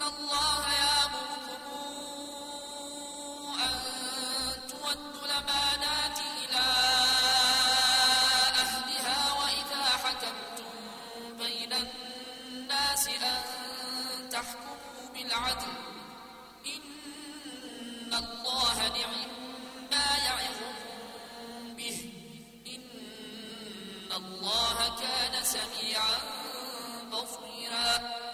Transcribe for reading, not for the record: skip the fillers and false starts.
الله يأمركم أن تودوا الأمانات إلى أهلها وإذا حكمتم بين الناس أن تحكموا بالعدل إن الله نعم يعظكم به إن الله كان سميعا بصيرا